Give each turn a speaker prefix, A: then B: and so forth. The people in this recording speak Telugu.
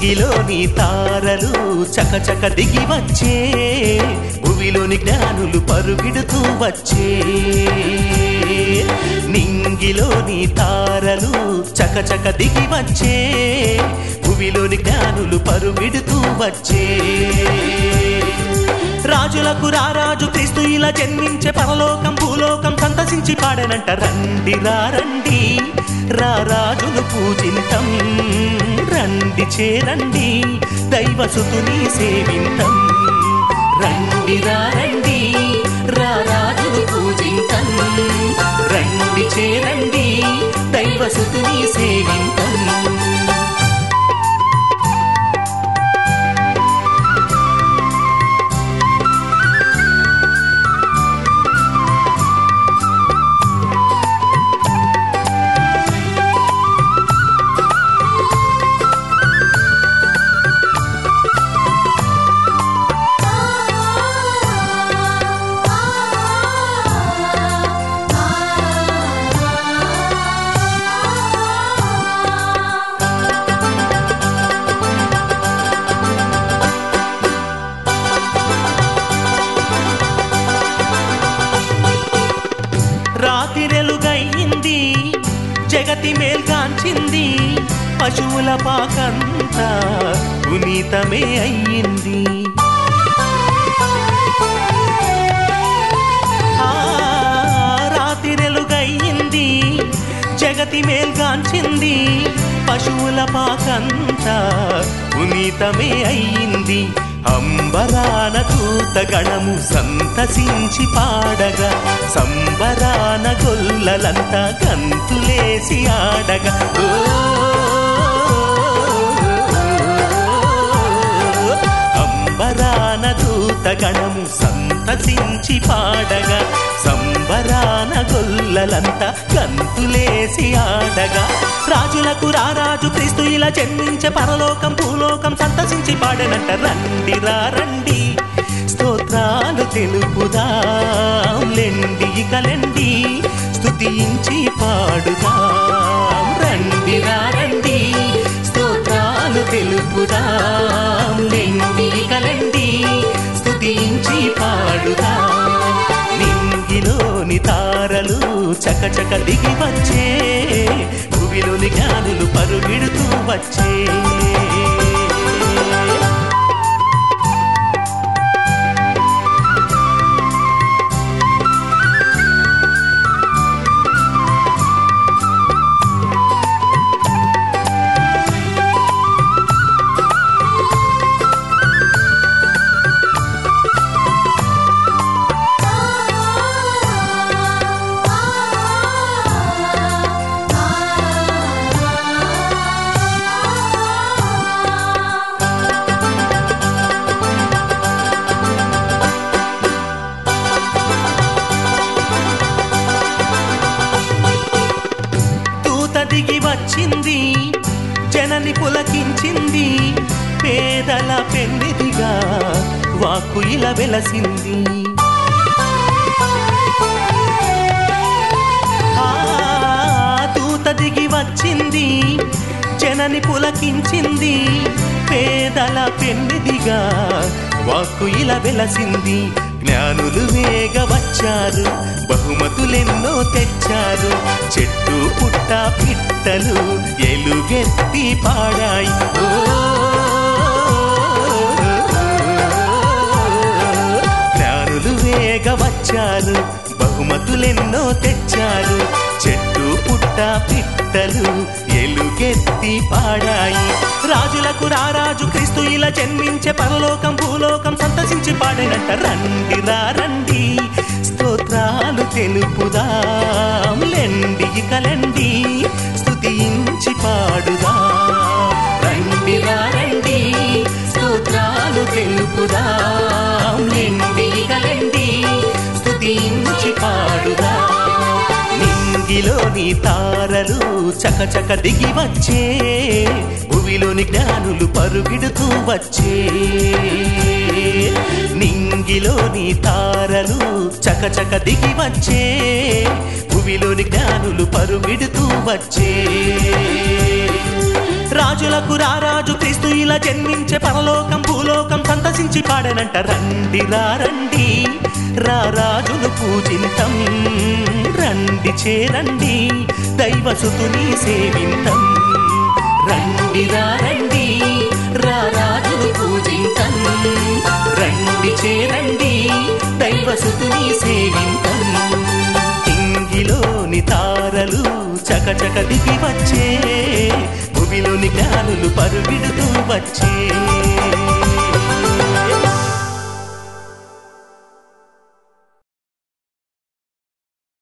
A: నింగిలోని తారలు చకచక దిగి వచ్చే, భువిలోని జ్ఞానులు పరుగిడుతూ వచ్చే. నింగిలోని తారలు చకచక దిగి వచ్చే, భువిలోని జ్ఞానులు పరుగిడుతూ వచ్చే. రాజులకు రారాజు క్రీస్తు ఇలా జన్మించే, పరలోకం భూలోకం సంతసించి పాడనంట. రండి రండి రారాజును పూజింతం, రండి చేరండి దైవసుతుని సేవింతం. రండి రండి రారాజును పూజింతం, రండి చేరండి దైవసుతుని సేవింతం. రాతిరెలుగయ్యింది జగతి మేల్కాంచింది, పశువుల పాకంతా పునీతమే అయ్యింది. రాతిరెలుగయ్యింది జగతి మేల్కాంచింది, పశువుల పాకంతా పునీతమే అయ్యింది. అంబరాన దూత గణము సంతసించి పాడగా, సంబరాన గొల్లలంతా గంతులేసి ఆడగా. అంబరాన దూత గణము సంతసించి పాడగా, సంబరాన గొల్లలంతా గంతులేసి ఆడగా. రాజులకు రారాజు క్రీస్తు ఇలా జన్మించే, పరలోకం భూలోకం సంతసించి పాడనంట. రండి రండి స్తోత్రాలు తెలుపుదాం, లెండి కలెండి స్తుతించి పాడుదాం. రండి రండి స్తోత్రాలు తెలుపుదాం, లెండి కలెండి స్తుతించి పాడుదాం. నింగిలోని తారలు చకచక దిగి వచ్చే, భువిలోని జ్ఞానులు పరుగిడుతూ వచ్చే. దిగి వచ్చింది జనని పులకించింది, పేదల పెన్నిదిగా వాక్కు ఇలా వెలసింది. దూత దిగి వచ్చింది జనని పులకించింది, పేదల పెన్నిదిగా వాక్కు ఇలా వెలసింది. జ్ఞానులు వేగ వచ్చారు, బహుమతులెన్నో తెచ్చారు, చెట్టు పుట్ట పిట్టలు ఎలుగెత్తి పాడాయి. జ్ఞానులు వేగ వచ్చారు, బహుమతులెన్నో తెచ్చారు, చెట్టు పుట్ట పిట్టలు ఎలుగెత్తి పాడాయి. రాజులకు రారాజు క్రీస్తు ఇలా జన్మించే, పరలోకం భూలోకం సంతసించి పాడినంట. రండి రండి స్తోత్రాలు తెలుపుదాం, లెండి కలండి స్తుతించి పాడుదాం. రండి రండి స్తోత్రాలు తెలుపుదాం, లెండి కలండి స్తుతించి పాడుదాం. నింగిలోని తారలు చకచక దిగి వచ్చే, భువిలోని జ్ఞానులు పరుగిడుతూ వచ్చే. నింగిలోని తారలు చకచక దిగి వచ్చే, భువిలోని జ్ఞానులు పరుగిడుతూ వచ్చే. రాజులకు రారాజు క్రీస్తు ఇలా జన్మించే పరలోకం భూలోకం సంతసించి పాడనంట రండి రండి రారాజును పూజింతం రండి చేరండి దైవసుతుని సేవింతం రండి రండి రారాజును పూజింతం రండి చేరండి దైవసుతుని సేవింతం ఇంగిలోని తారలు చకచక దిగి వచ్చే భూమిలోని జ్ఞానులు పరుగిడుతూ వచ్చే